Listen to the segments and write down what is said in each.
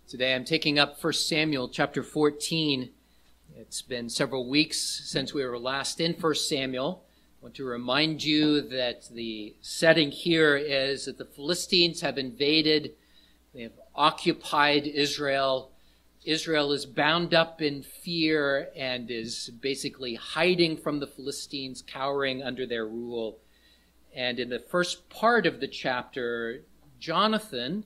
Today I'm taking up 1 Samuel chapter 14. It's been several weeks since we were last in 1 Samuel. I want to remind you that the setting here is that the Philistines have invaded, they have occupied Israel. Israel is bound up in fear and is basically hiding from the Philistines, cowering under their rule. And in the first part of the chapter, Jonathan,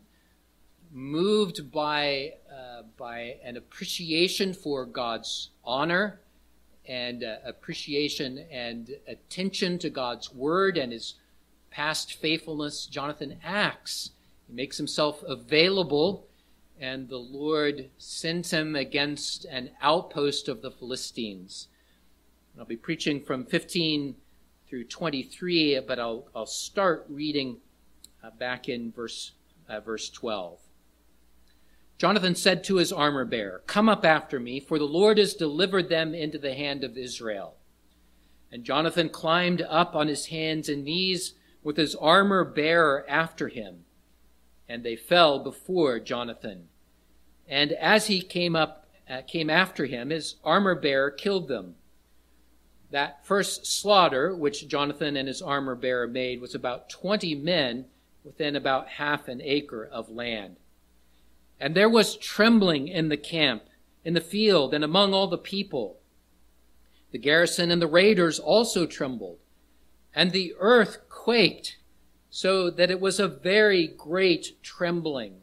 moved by an appreciation for God's honor and appreciation and attention to God's word and his past faithfulness, Jonathan acts. He makes himself available, and the Lord sends him against an outpost of the Philistines. I'll be preaching from 15 through 23, but I'll start reading back in verse 12. Jonathan said to his armor-bearer, "Come up after me, for the Lord has delivered them into the hand of Israel." And Jonathan climbed up on his hands and knees with his armor-bearer after him. And they fell before Jonathan. And as he came after him, his armor-bearer killed them. That first slaughter, which Jonathan and his armor-bearer made, was about 20 men within about half an acre of land. And there was trembling in the camp, in the field, and among all the people. The garrison and the raiders also trembled, and the earth quaked, so that it was a very great trembling.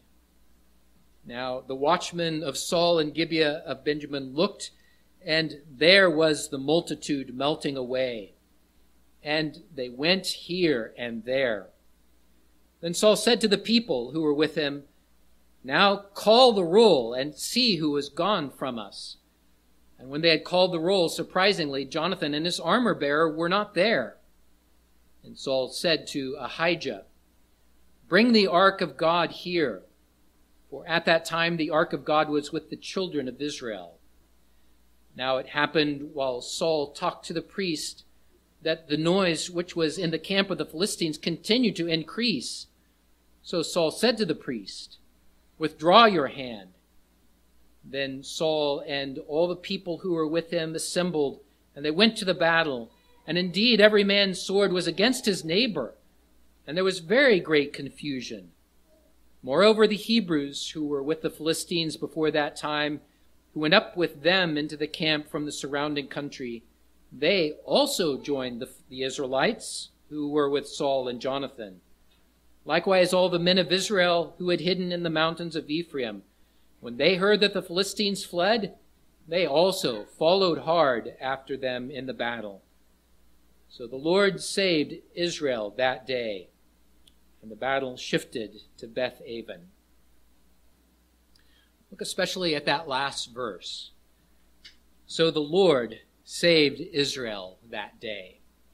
Now the watchmen of Saul and Gibeah of Benjamin looked, and there was the multitude melting away. And they went here and there. Then Saul said to the people who were with him, "Now call the roll and see who is gone from us." And when they had called the roll, surprisingly, Jonathan and his armor-bearer were not there. And Saul said to Ahijah, "Bring the ark of God here." For at that time the ark of God was with the children of Israel. Now it happened while Saul talked to the priest that the noise which was in the camp of the Philistines continued to increase. So Saul said to the priest, "Withdraw your hand." Then Saul and all the people who were with him assembled, and they went to the battle. And indeed every man's sword was against his neighbor, and there was very great confusion. Moreover, the Hebrews who were with the Philistines before that time, who went up with them into the camp from the surrounding country, they also joined the Israelites who were with Saul and Jonathan. Likewise, all the men of Israel who had hidden in the mountains of Ephraim, when they heard that the Philistines fled, they also followed hard after them in the battle. So the Lord saved Israel that day, and the battle shifted to Beth-aven. Look especially at that last verse. So the Lord saved Israel that day.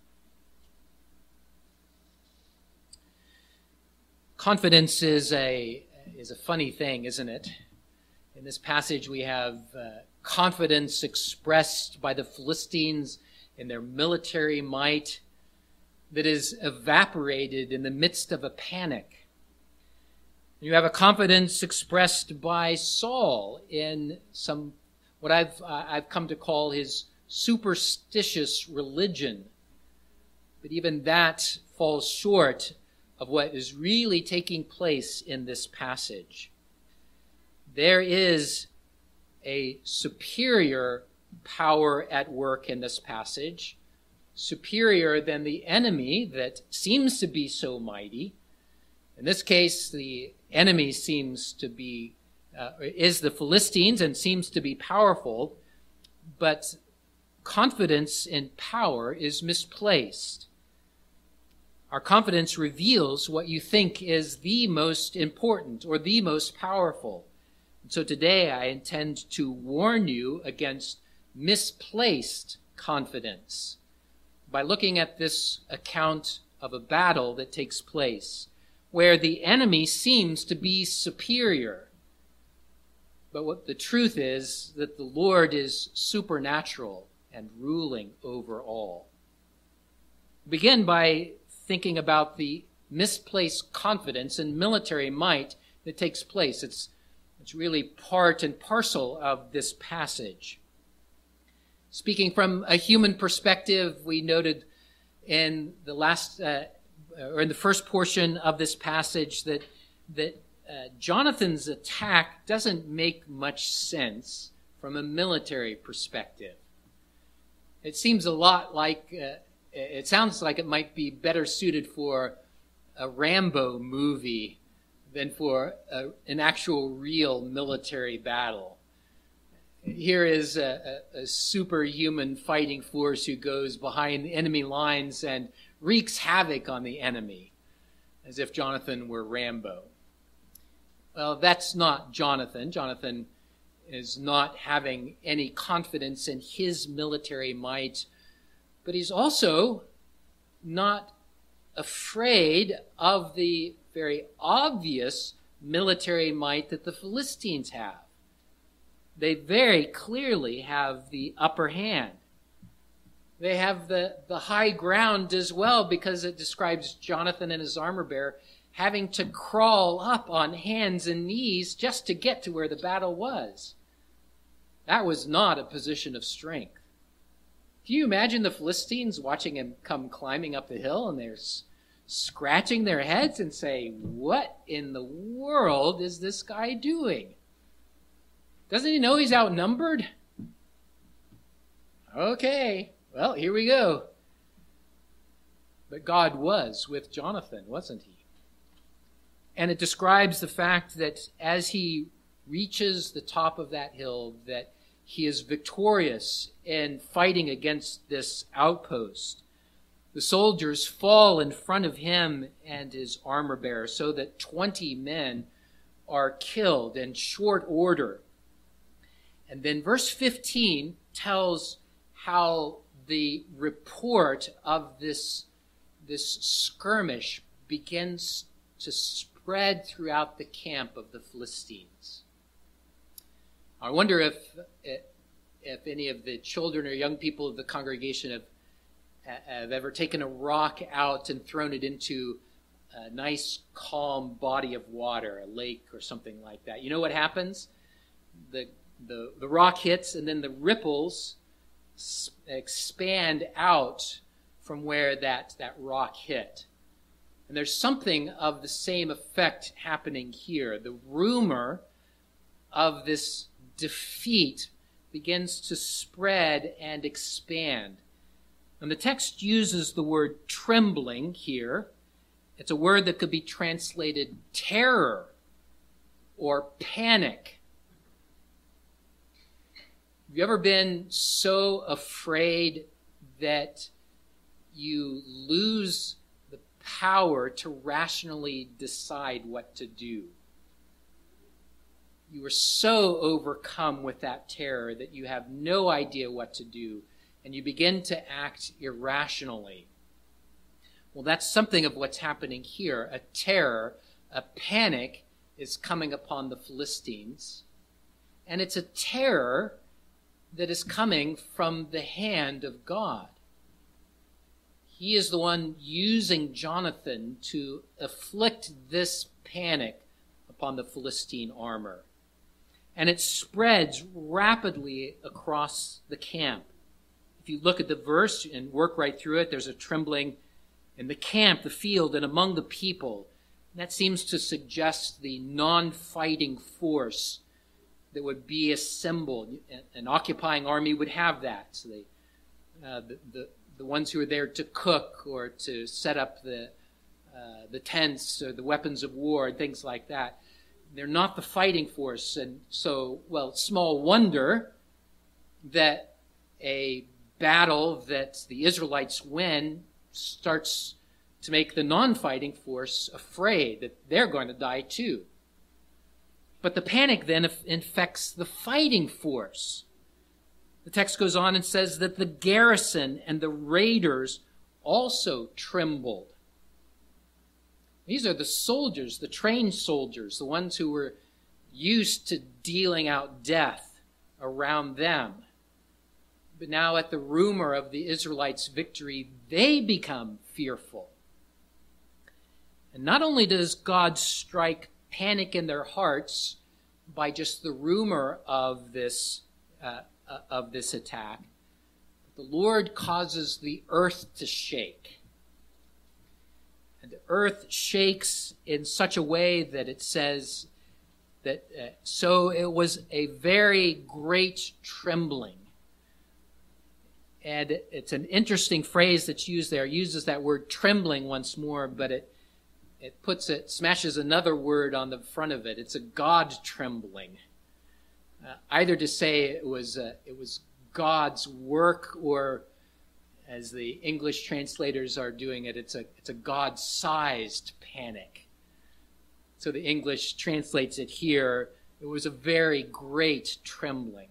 Confidence is a funny thing, isn't it? In this passage we have confidence expressed by the Philistines in their military might that is evaporated in the midst of a panic. You have a confidence expressed by Saul in what I've come to call his superstitious religion. But even that falls short of what is really taking place in this passage. There is a superior power at work in this passage, superior than the enemy that seems to be so mighty. In this case, the enemy seems to be, is the Philistines and seems to be powerful, but confidence in power is misplaced. Our confidence reveals what you think is the most important or the most powerful. And so today I intend to warn you against misplaced confidence by looking at this account of a battle that takes place where the enemy seems to be superior. But what the truth is that the Lord is supernatural and ruling over all. Begin by thinking about the misplaced confidence and military might that takes place. It's It's really part and parcel of this passage. Speaking from a human perspective, we noted in the first portion of this passage that Jonathan's attack doesn't make much sense from a military perspective. It seems a lot like, it sounds like it might be better suited for a Rambo movie than for an actual real military battle. Here is a superhuman fighting force who goes behind the enemy lines and wreaks havoc on the enemy, as if Jonathan were Rambo. Well, that's not Jonathan. Jonathan is not having any confidence in his military might, but he's also not afraid of the very obvious military might that the Philistines have. They very clearly have the upper hand. They have the high ground as well, because it describes Jonathan and his armor bearer having to crawl up on hands and knees just to get to where the battle was. That was not a position of strength. Can you imagine the Philistines watching him come climbing up the hill, and they're scratching their heads and say, "What in the world is this guy doing? Doesn't he know he's outnumbered?" Okay, well, here we go. But God was with Jonathan, wasn't he? And it describes the fact that as he reaches the top of that hill, that he is victorious in fighting against this outpost. The soldiers fall in front of him and his armor bearer, so that 20 men are killed in short order. And then verse 15 tells how the report of this skirmish begins to spread throughout the camp of the Philistines. I wonder if any of the children or young people of the congregation have ever taken a rock out and thrown it into a nice, calm body of water, a lake or something like that. You know what happens? The rock hits, and then the ripples expand out from where that rock hit. And there's something of the same effect happening here. The rumor of this defeat begins to spread and expand. And the text uses the word trembling here. It's a word that could be translated terror or panic. Have you ever been so afraid that you lose the power to rationally decide what to do? You are so overcome with that terror that you have no idea what to do, and you begin to act irrationally. Well, that's something of what's happening here. A terror, a panic is coming upon the Philistines, and it's a terror that is coming from the hand of God. He is the one using Jonathan to afflict this panic upon the Philistine armor. And it spreads rapidly across the camp. If you look at the verse and work right through it, there's a trembling in the camp, the field, and among the people. And that seems to suggest the non-fighting force that would be assembled. An occupying army would have that. So the ones who are there to cook or to set up the tents or the weapons of war and things like that. They're not the fighting force. And so, small wonder that a battle that the Israelites win starts to make the non-fighting force afraid that they're going to die too. But the panic then infects the fighting force. The text goes on and says that the garrison and the raiders also trembled. These are the soldiers, the trained soldiers, the ones who were used to dealing out death around them. But now at the rumor of the Israelites' victory, they become fearful. And not only does God strike panic in their hearts, by just the rumor of this attack. The Lord causes the earth to shake. And the earth shakes in such a way that it says that so it was a very great trembling. And it's an interesting phrase that's used there. It uses that word trembling once more, but it smashes another word on the front of it. It's a God trembling. Either to say it was God's work, or as the English translators are doing it, it's a God-sized panic. So the English translates it here, it was a very great trembling.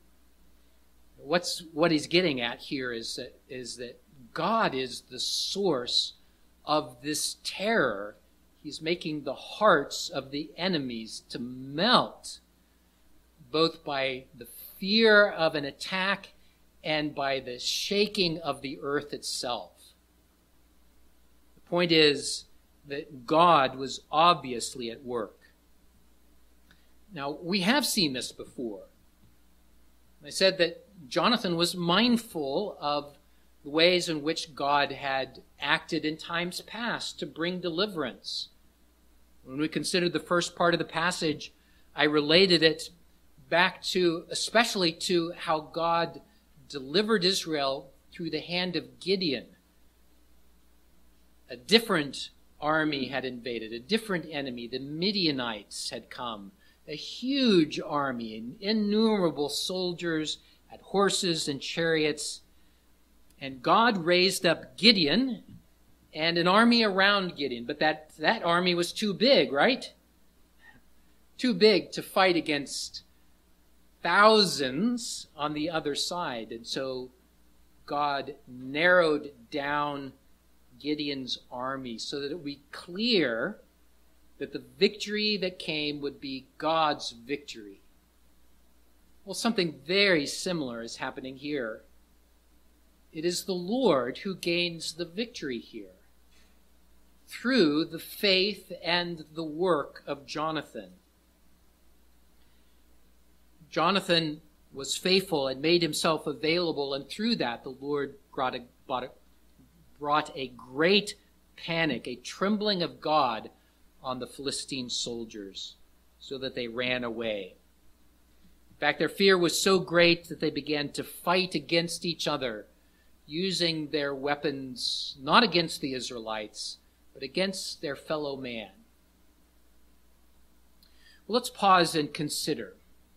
What he's getting at here is that God is the source of this terror. He's making the hearts of the enemies to melt, both by the fear of an attack and by the shaking of the earth itself. The point is that God was obviously at work. Now, we have seen this before. I said that Jonathan was mindful of the ways in which God had acted in times past to bring deliverance. When we considered the first part of the passage, I related it back to, especially to how God delivered Israel through the hand of Gideon. A different army had invaded, a different enemy. The Midianites had come, a huge army, innumerable soldiers, had horses and chariots. And God raised up Gideon and an army around Gideon. But that army was too big, right? Too big to fight against thousands on the other side. And so God narrowed down Gideon's army so that it would be clear that the victory that came would be God's victory. Well, something very similar is happening here. It is the Lord who gains the victory here through the faith and the work of Jonathan. Jonathan was faithful and made himself available, and through that the Lord brought a great panic, a trembling of God on the Philistine soldiers, so that they ran away. In fact, their fear was so great that they began to fight against each other, using their weapons not against the Israelites, but against their fellow man. Well, let's pause and consider.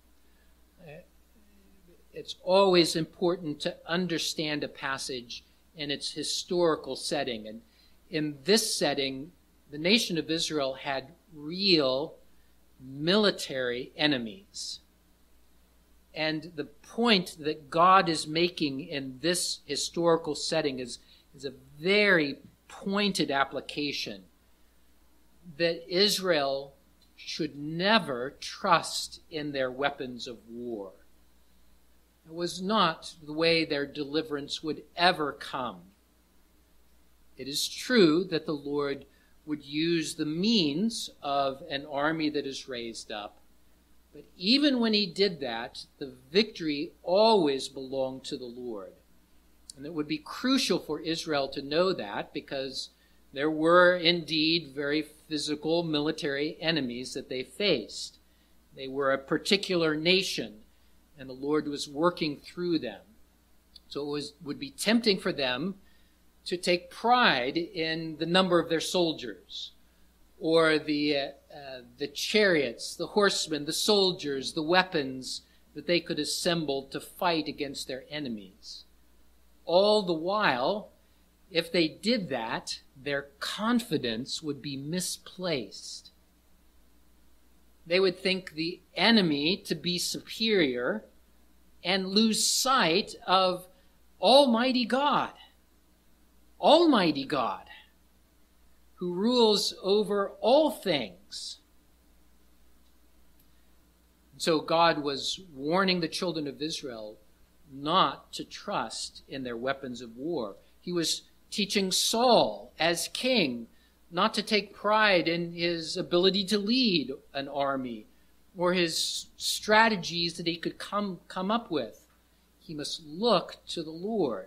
It's always important to understand a passage in its historical setting. And in this setting, the nation of Israel had real military enemies. And the point that God is making in this historical setting is a very pointed application that Israel should never trust in their weapons of war. It was not the way their deliverance would ever come. It is true that the Lord would use the means of an army that is raised up. But even when he did that, the victory always belonged to the Lord. And it would be crucial for Israel to know that, because there were indeed very physical military enemies that they faced. They were a particular nation, and the Lord was working through them. So it would be tempting for them to take pride in the number of their soldiers, or the chariots, the horsemen, the soldiers, the weapons that they could assemble to fight against their enemies. All the while, if they did that, their confidence would be misplaced. They would think the enemy to be superior and lose sight of Almighty God, who rules over all things. So God was warning the children of Israel not to trust in their weapons of war. He was teaching Saul as king not to take pride in his ability to lead an army or his strategies that he could come up with. He must look to the Lord.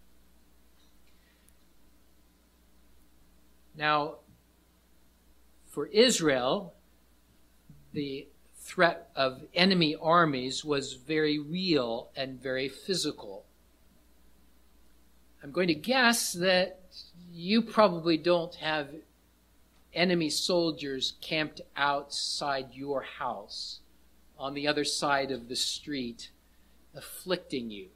Now, for Israel, the threat of enemy armies was very real and very physical. I'm going to guess that you probably don't have enemy soldiers camped outside your house on the other side of the street afflicting you.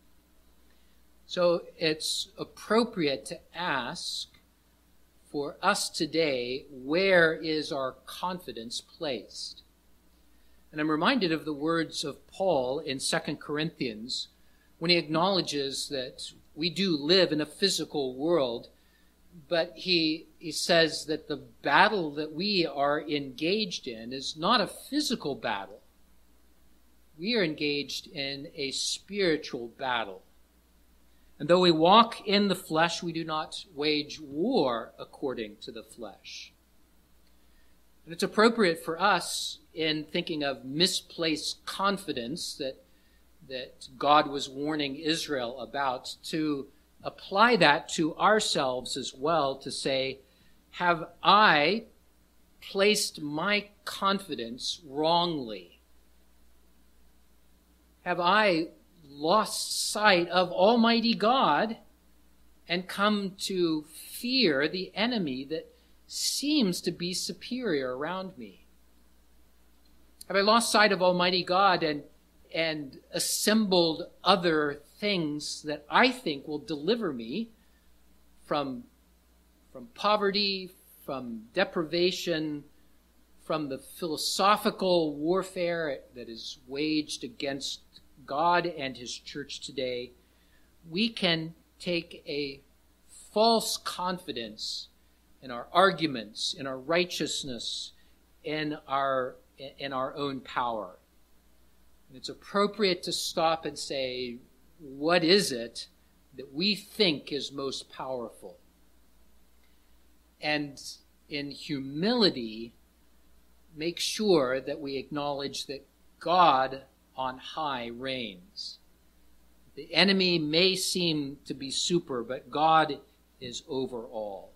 So it's appropriate to ask for us today, where is our confidence placed? And I'm reminded of the words of Paul in 2 Corinthians when he acknowledges that we do live in a physical world, but he says that the battle that we are engaged in is not a physical battle. We are engaged in a spiritual battle. And though we walk in the flesh, we do not wage war according to the flesh. And it's appropriate for us in thinking of misplaced confidence that God was warning Israel about, to apply that to ourselves as well, to say, have I placed my confidence wrongly? Have I lost sight of Almighty God and come to fear the enemy that seems to be superior around me? Have I lost sight of Almighty God and assembled other things that I think will deliver me from poverty, from deprivation, from the philosophical warfare that is waged against God and his church today? We can take a false confidence in our arguments, in our righteousness, in our own power. And it's appropriate to stop and say, what is it that we think is most powerful? And in humility, make sure that we acknowledge that God on high reigns. The enemy may seem to be super, but God is over all.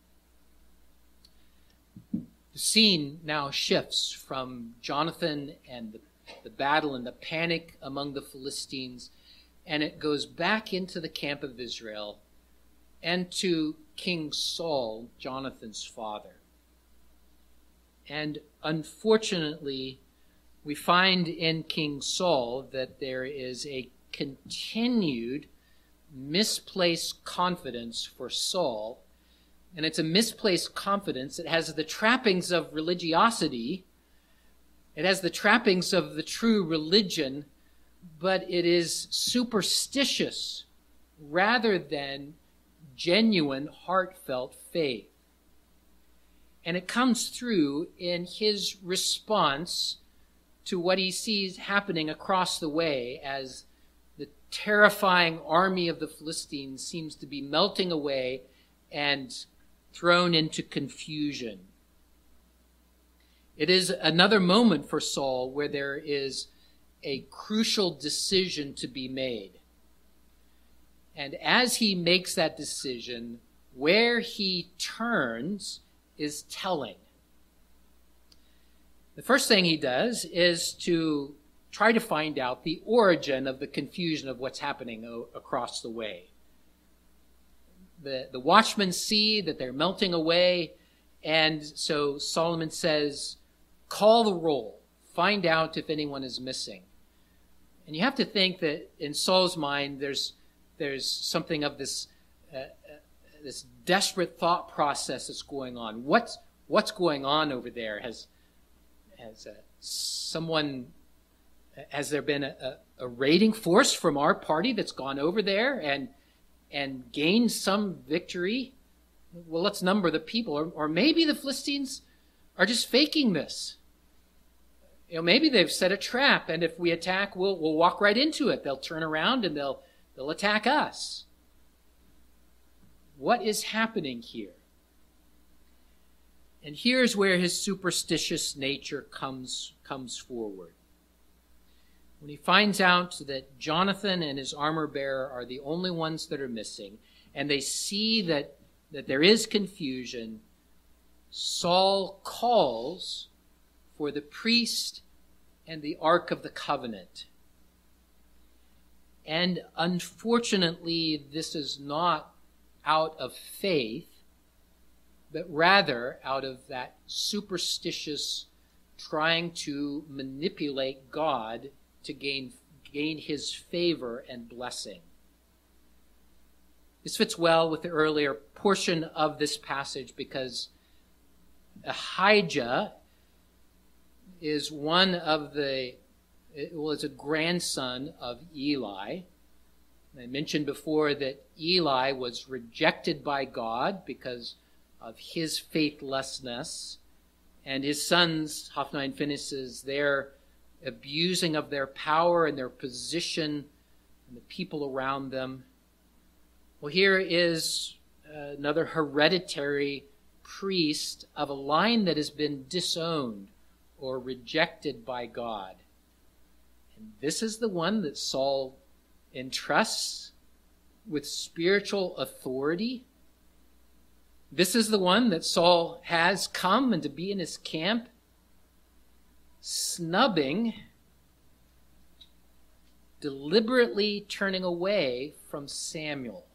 The scene now shifts from Jonathan and the battle and the panic among the Philistines, and it goes back into the camp of Israel and to King Saul, Jonathan's father. And unfortunately, we find in King Saul that there is a continued misplaced confidence for Saul. And it's a misplaced confidence. It has the trappings of religiosity. It has the trappings of the true religion, but it is superstitious rather than genuine, heartfelt faith. And it comes through in his response to what he sees happening across the way as the terrifying army of the Philistines seems to be melting away and thrown into confusion. It is another moment for Saul where there is a crucial decision to be made. And as he makes that decision, where he turns is telling. The first thing he does is to try to find out the origin of the confusion of what's happening across the way. The watchmen see that they're melting away, and so Solomon says, call the roll, find out if anyone is missing. And you have to think that in Saul's mind, there's something of this desperate thought process that's going on. What's going on over there? Has there been a raiding force from our party that's gone over there and gained some victory? Well, let's number the people. Or maybe the Philistines are just faking this. Maybe they've set a trap, and if we attack, we'll walk right into it. They'll turn around and they'll attack us. What is happening here? And here's where his superstitious nature comes forward. When he finds out that Jonathan and his armor bearer are the only ones that are missing, and they see that there is confusion, Saul calls for the priest and the Ark of the Covenant. And unfortunately, this is not out of faith, but rather out of that superstitious trying to manipulate God to gain his favor and blessing. This fits well with the earlier portion of this passage because Ahijah is is a grandson of Eli. I mentioned before that Eli was rejected by God because of his faithlessness, and his sons, Hophni and Phinehas, their abusing of their power and their position and the people around them. Well, here is another hereditary priest of a line that has been disowned or rejected by God. And this is the one that Saul entrusts with spiritual authority. This is the one that Saul has come and to be in his camp, snubbing, deliberately turning away from Samuel.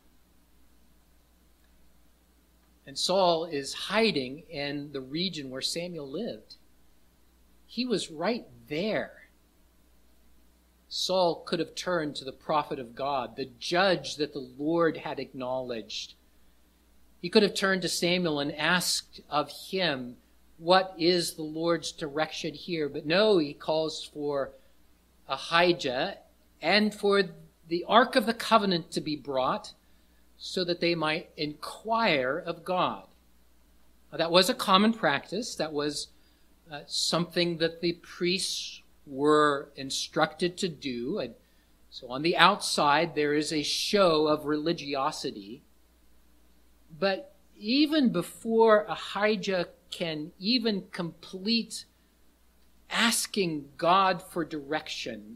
And Saul is hiding in the region where Samuel lived. He was right there. Saul could have turned to the prophet of God, the judge that the Lord had acknowledged. He could have turned to Samuel and asked of him, what is the Lord's direction here? But no, he calls for Ahijah and for the Ark of the Covenant to be brought so that they might inquire of God. Now, that was a common practice. That was something that the priests were instructed to do. And so on the outside, there is a show of religiosity. But even before Ahijah can even complete asking God for direction,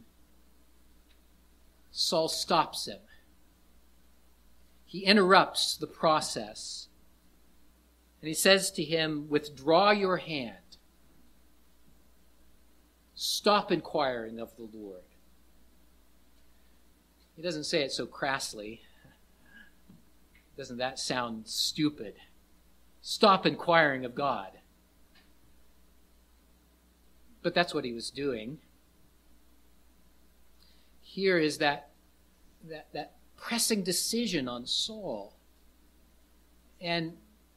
Saul stops him. He interrupts the process. And he says to him, withdraw your hand. Stop inquiring of the Lord. He doesn't say it so crassly. Doesn't that sound stupid? Stop inquiring of God. But that's what he was doing. Here is that pressing decision on Saul. And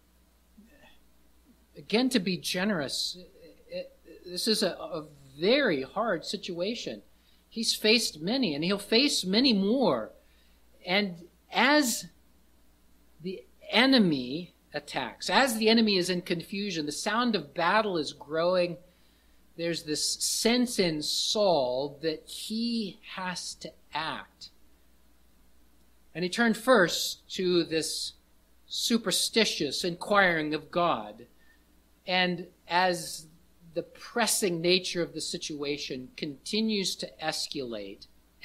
again, to be generous, this is a very hard situation. He's faced many, and he'll face many more. And as the enemy attacks, as the enemy is in confusion, the sound of battle is growing, there's this sense in Saul that he has to act. And he turned first to this superstitious inquiring of God. And as the pressing nature of the situation continues to escalate,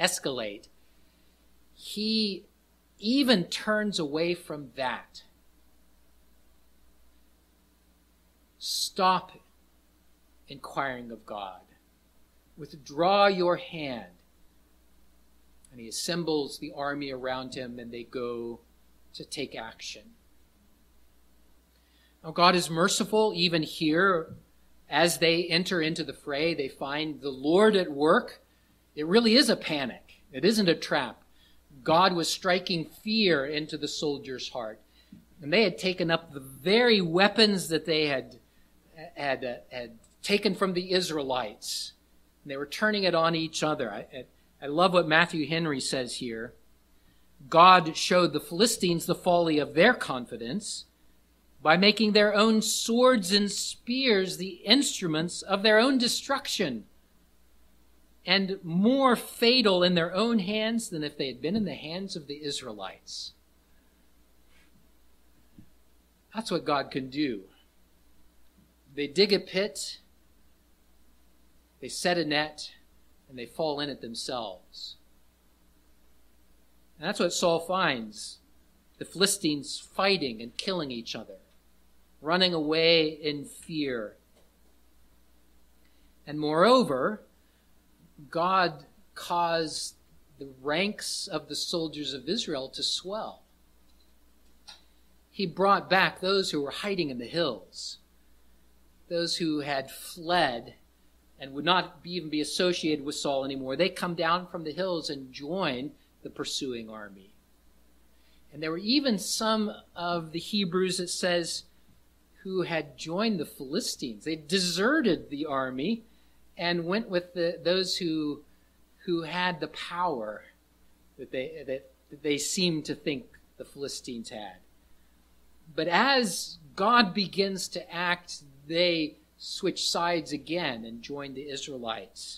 he even turns away from that. Stop inquiring of God. Withdraw your hand. And he assembles the army around him, and they go to take action. Now, God is merciful even here. As they enter into the fray, they find the Lord at work. It really is a panic. It isn't a trap. God was striking fear into the soldiers' heart. And they had taken up the very weapons that they had taken from the Israelites. And they were turning it on each other. I love what Matthew Henry says here. God showed the Philistines the folly of their confidence by making their own swords and spears the instruments of their own destruction, and more fatal in their own hands than if they had been in the hands of the Israelites. That's what God can do. They dig a pit, they set a net, and they fall in it themselves. And that's what Saul finds. The Philistines fighting and killing each other, running away in fear. And moreover, God caused the ranks of the soldiers of Israel to swell. He brought back those who were hiding in the hills, those who had fled and would not even be associated with Saul anymore. They come down from the hills and join the pursuing army. And there were even some of the Hebrews, it says, who had joined the Philistines. They deserted the army and went with those who had the power that they seemed to think the Philistines had. But as God begins to act, they switch sides again and join the Israelites.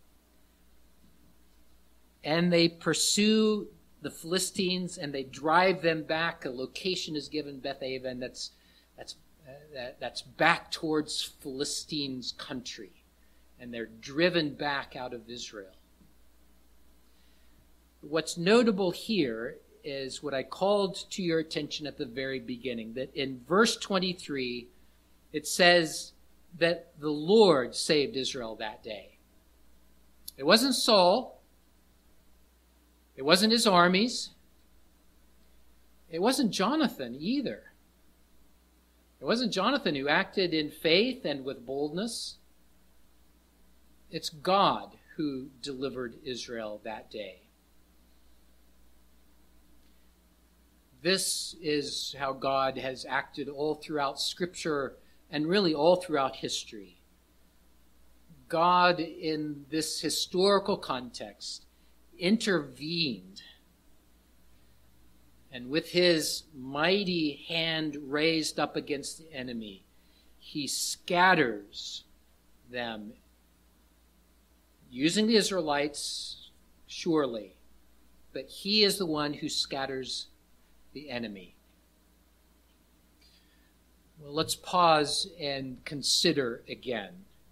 And they pursue the Philistines and they drive them back. A location is given, Beth-aven, that's back towards Philistines' country. And they're driven back out of Israel. What's notable here is what I called to your attention at the very beginning, that in verse 23, it says that the Lord saved Israel that day. It wasn't Saul. It wasn't his armies. It wasn't Jonathan either. It wasn't Jonathan who acted in faith and with boldness. It's God who delivered Israel that day. This is how God has acted all throughout Scripture and really all throughout history. God, in this historical context, intervened, and with his mighty hand raised up against the enemy, he scatters them, using the Israelites, surely, but he is the one who scatters the enemy. Well, let's pause and consider again.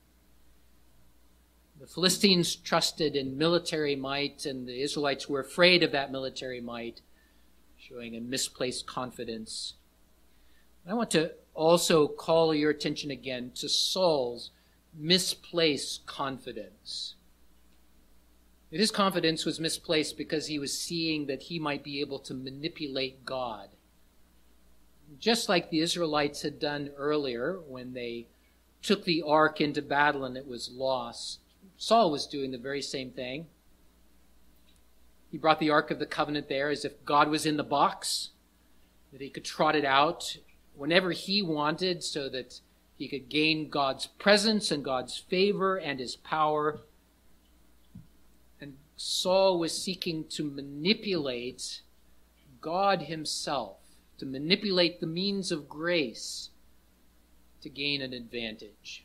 The Philistines trusted in military might, and the Israelites were afraid of that military might, showing a misplaced confidence. I want to also call your attention again to Saul's misplaced confidence. His confidence was misplaced because he was seeing that he might be able to manipulate God. Just like the Israelites had done earlier when they took the ark into battle and it was lost, Saul was doing the very same thing. He brought the Ark of the Covenant there as if God was in the box, that he could trot it out whenever he wanted so that he could gain God's presence and God's favor and his power. And Saul was seeking to manipulate God himself, to manipulate the means of grace to gain an advantage.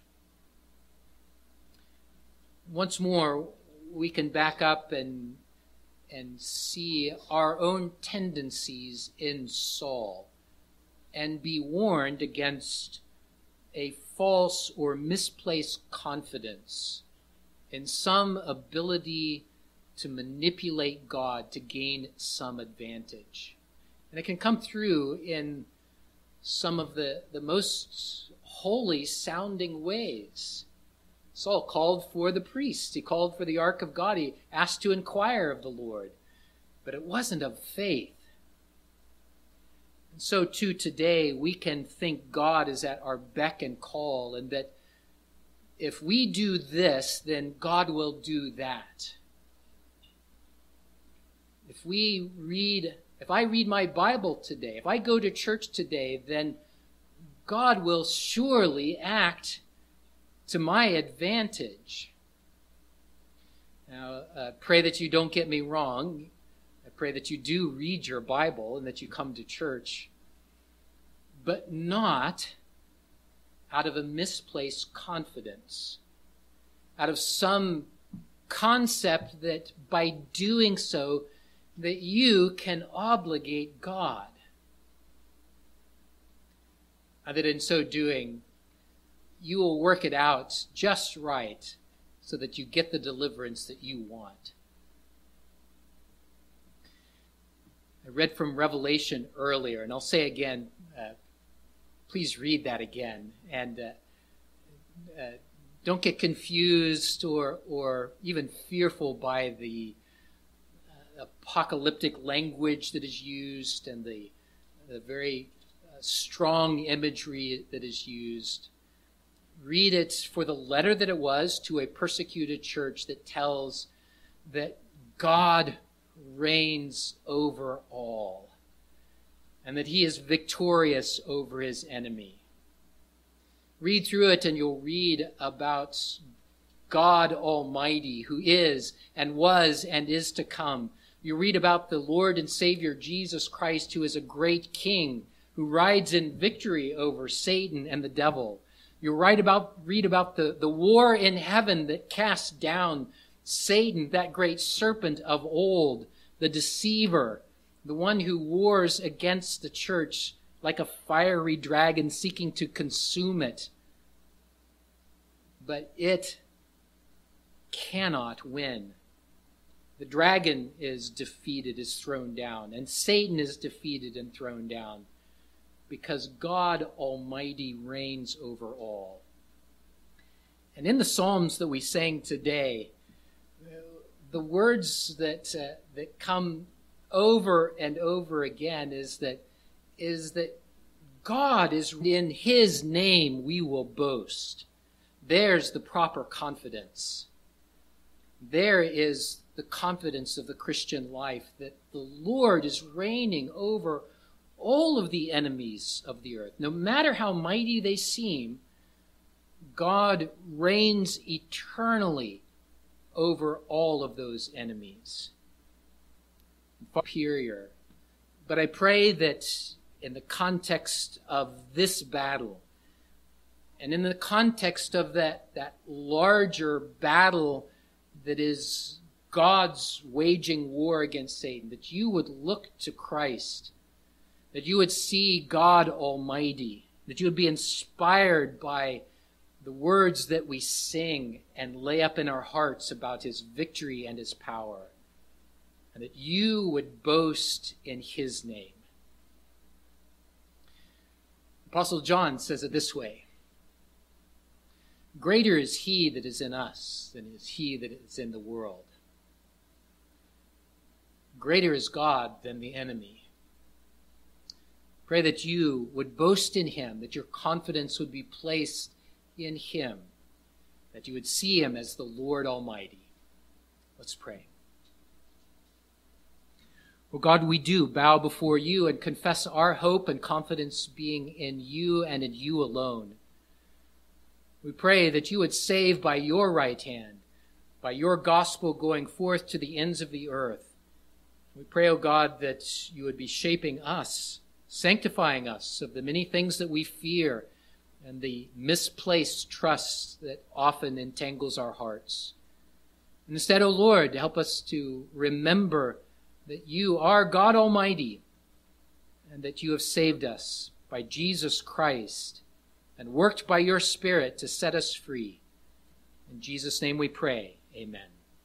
Once more, we can back up and see our own tendencies in Saul and be warned against a false or misplaced confidence in some ability to manipulate God to gain some advantage. And it can come through in some of the most holy sounding ways. Saul called for the priests. He called for the ark of God. He asked to inquire of the Lord. But it wasn't of faith. And so too today we can think God is at our beck and call, and that if we do this, then God will do that. If I read my Bible today, if I go to church today, then God will surely act to my advantage. Now, pray that you don't get me wrong. I pray that you do read your Bible and that you come to church, but not out of a misplaced confidence, out of some concept that by doing so, that you can obligate God. And that in so doing, you will work it out just right so that you get the deliverance that you want. I read from Revelation earlier, and I'll say again, please read that again. And don't get confused or even fearful by the apocalyptic language that is used and the very strong imagery that is used. Read it for the letter that it was to a persecuted church that tells that God reigns over all and that he is victorious over his enemy. Read through it and you'll read about God Almighty, who is and was and is to come. You read about the Lord and Savior Jesus Christ, who is a great king, who rides in victory over Satan and the devil. You read about the war in heaven that casts down Satan, that great serpent of old, the deceiver, the one who wars against the church like a fiery dragon seeking to consume it. But it cannot win. The dragon is defeated, is thrown down, and Satan is defeated and thrown down because God Almighty reigns over all. And in the Psalms that we sang today, the words that come over and over again is that God is in his name we will boast. There's the proper confidence. There is the confidence of the Christian life that the Lord is reigning over all of the enemies of the earth. No matter how mighty they seem, God reigns eternally over all of those enemies. Superior. But I pray that in the context of this battle, and in the context of that larger battle that is God's waging war against Satan, that you would look to Christ, that you would see God Almighty, that you would be inspired by the words that we sing and lay up in our hearts about his victory and his power, and that you would boast in his name. Apostle John says it this way: greater is he that is in us than is he that is in the world. Greater is God than the enemy. Pray that you would boast in him, that your confidence would be placed in him, that you would see him as the Lord Almighty. Let's pray. Oh God, we do bow before you and confess our hope and confidence being in you and in you alone. We pray that you would save by your right hand, by your gospel going forth to the ends of the earth. We pray, O God, that you would be shaping us, sanctifying us of the many things that we fear and the misplaced trust that often entangles our hearts. And instead, O Lord, help us to remember that you are God Almighty and that you have saved us by Jesus Christ and worked by your Spirit to set us free. In Jesus' name we pray. Amen.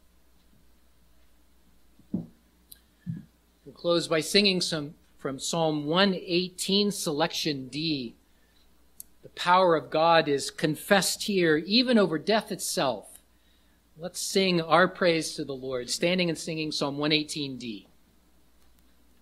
We'll close by singing some from Psalm 118, selection D. The power of God is confessed here, even over death itself. Let's sing our praise to the Lord, standing and singing Psalm 118D.